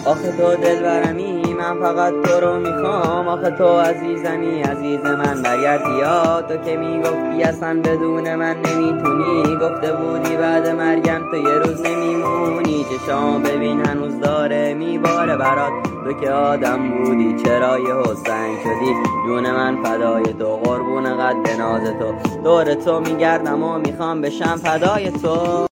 آخه تو دلبرمی، من فقط تو رو میخوام. آخه تو عزیزمی، عزیز من برگرد بیا. تو که میگفتی اصلا بدون من نمیتونی، گفته بودی بعد مرگم تو یه روز نمیمونی. چشام ببین هنوز داره میباره برات، تو که آدم بودی چرا یهو سنگ شدی؟ جون من فدای تو، قربون قد ناز تو، دور تو میگردم و میخوام بشم فدای تو.